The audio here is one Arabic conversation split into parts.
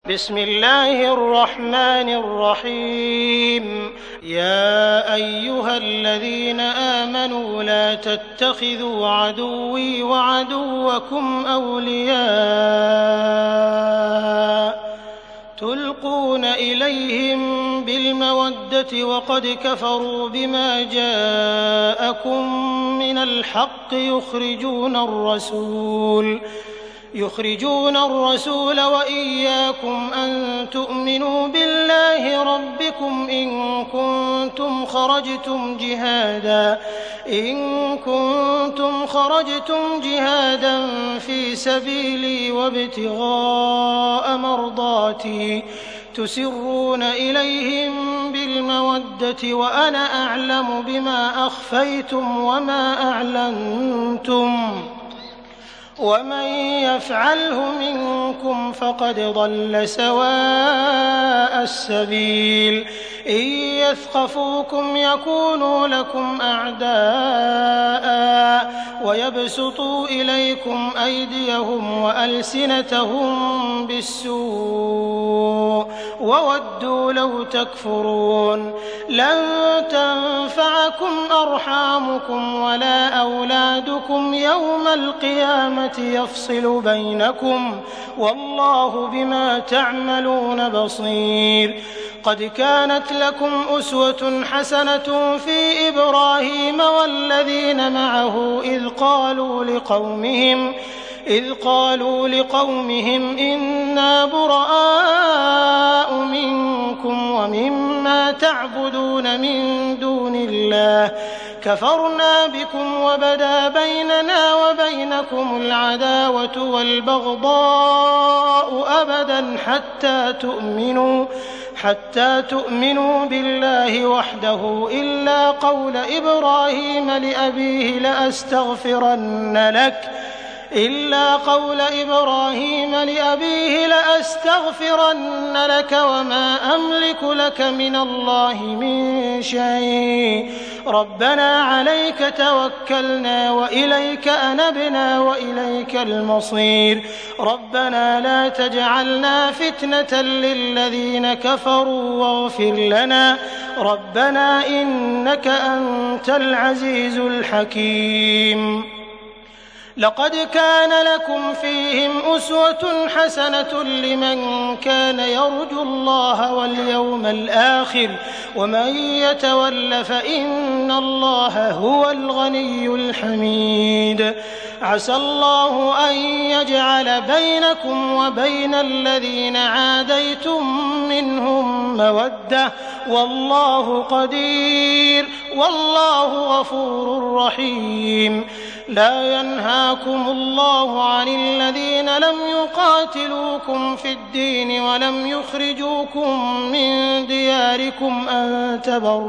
بسم الله الرحمن الرحيم. يا أيها الذين آمنوا لا تتخذوا عدوي وعدوكم أولياء تلقون إليهم بالمودة وقد كفروا بما جاءكم من الحق يخرجون الرسول وإياكم أن تؤمنوا بالله ربكم إن كنتم خرجتم جهادا في سبيلي وابتغاء مرضاتي تسرون إليهم بالمودة وأنا أعلم بما أخفيتم وما أعلنتم ومن يفعله منكم فقد ضل سواء السبيل. إن يثقفوكم يكونوا لكم أعداء ويبسطوا إليكم أيديهم وألسنتهم بالسوء وودوا لو تكفرون. لن تنفعكم أرحامكم ولا أولادكم يوم القيامة يفصل بينكم والله بما تعملون بصير. قد كانت لكم أسوة حسنة في إبراهيم والذين معه إذ قالوا لقومهم إنا براء منكم ومما تعبدون من دون الله كفرنا بكم وبدا بيننا وبينكم العداوة والبغضاء أبدا حتى تؤمنوا بالله وحده إلا قول إبراهيم لأبيه لأستغفرن لك وما أملك لك من الله من شيء. ربنا عليك توكلنا وإليك أنبنا وإليك المصير. ربنا لا تجعلنا فتنة للذين كفروا واغفر لنا ربنا إنك أنت العزيز الحكيم. لقد كان لكم فيهم أسوة حسنة لمن كان يرجو الله واليوم الآخر ومن يتول فإن الله هو الغني الحميد. عسى الله أن يجعل بينكم وبين الذين عاديتم منهم مودة والله قدير والله غفور رحيم. لا ينهاكم الله عن الذين لم يقاتلوكم في الدين ولم يخرجوكم من دياركم أن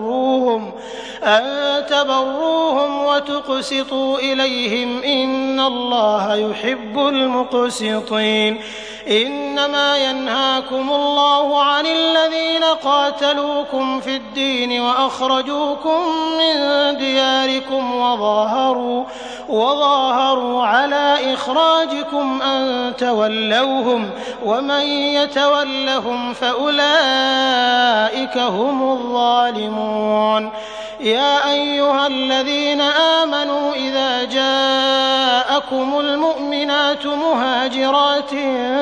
تبروهم وتقسطوا إليهم إن الله يحب المقسطين. إنما ينهاكم الله عن الذين قاتلوكم في الدين وأخرجوكم من دياركم وظاهروا على إخراجكم أن تولوهم ومن يتولهم فأولئك هم الظالمون. يا أيها الذين آمنوا إذا جاءكم المؤمنات مهاجرات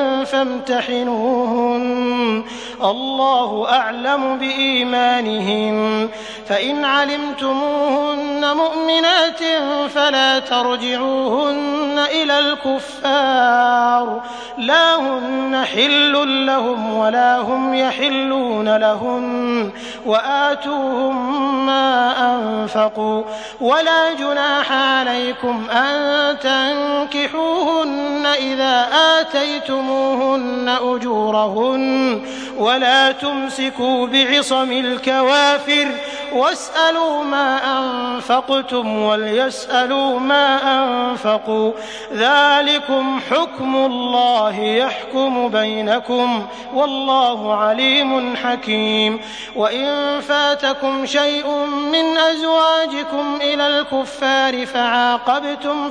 فامتحنوهن الله أعلم بإيمانهن فإن علمتموهن مؤمنات فلا ترجعوهن إلى الكفار لا هن حل لهم ولا هم يحلون لهن وآتوهم ما أنفقوا ولا جناح عليكم أن تنكحوهن إذا آتيتموهن أجورهن ولا تمسكوا بعصم الكوافر واسألوا ما أنفقتم وليسألوا ما أنفقوا ذلكم حكم الله يحكم بينكم والله عليم حكيم. وإن فاتكم شيء من من أزواجكم إلى الكفار فعاقبتم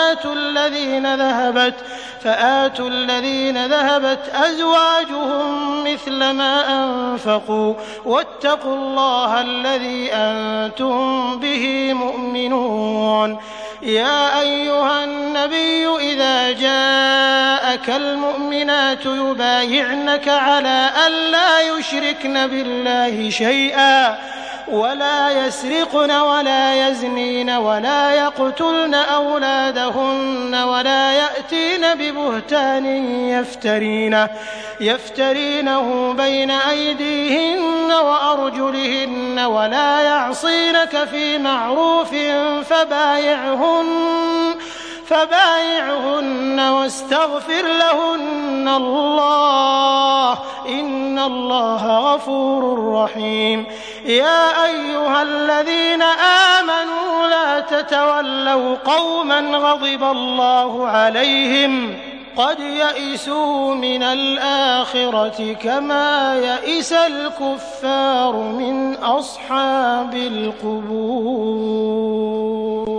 فآتوا الذين ذهبت أزواجهم مثل ما أنفقوا واتقوا الله الذي أنتم به مؤمنون. يا أيها النبي إذا جاءك المؤمنات يبايعنك على أن لا يشركن بالله شيئا ولا يسرقن ولا يزنين ولا يقتلن أولادهن ولا يأتين ببهتان يفترينه بين أيديهن وأرجلهن ولا يعصينك في معروف فبايعهن واستغفر لهن الله إن الله غفور رحيم. يا أيها الذين آمنوا لا تتولوا قوما غضب الله عليهم قد يئسوا من الآخرة كما يئس الكفار من أصحاب القبور.